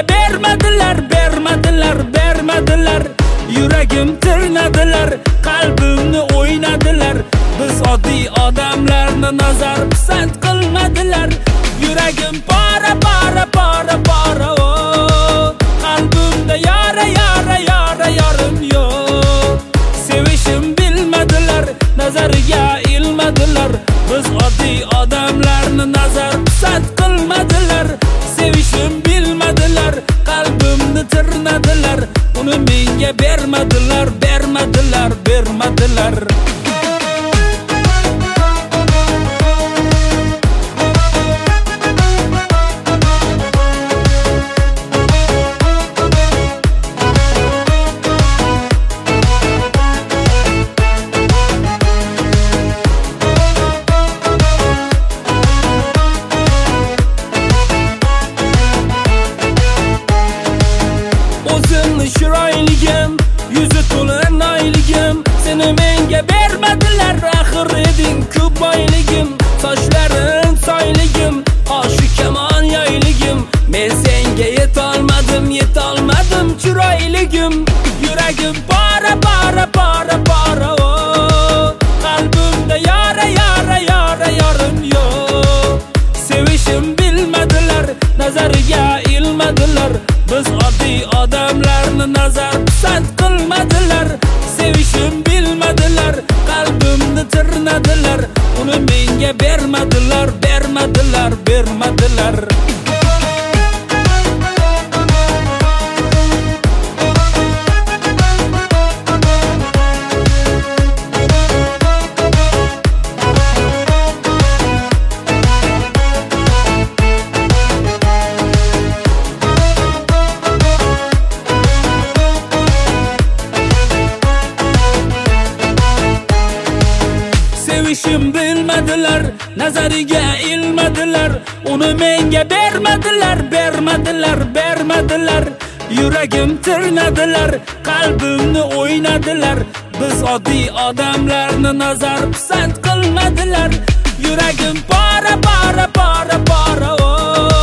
bermadilar. Yuragim tirnadilar, qalbimni o'ynadilar. Biz oddiy odamlarni nazar pisand qilmadilar. Yuragim para oh. Qalbimda yorim yo'q. Sevishim bilmadilar, nazariga ilmadilar. Biz oddiy odamlarni nazar pisand qilmadilar. Sevishim bilmadilar, qalbimni tirnadilar. Uni menga bermadilar. O'zimni chiroyligim, yuzi to'la noyligim, seni menga bermadilar. Axir eding ko'p boyligim, sochlaring soyligim, qoshi kamon yoyligim. Men senga yetolmadim chiroyligim. Yuragim para oh. Qalbimda yorim yo'q. Sevishim bilmadilar, nazariga ilmadilar. Biz oddiy odamlarni nazar pisand qilmadilar. Sevishim bilmadilar, qalbimni tirnadilar. Uni menga bermadilar. Sevishim bilmadilar, nazariga ilmadilar. Uni menga bermadilar. Yuragim tirnadilar, qalbimni o'ynadilar. Biz oddiy odamlarni nazar pisand qilmadilar. Yuragim para oh.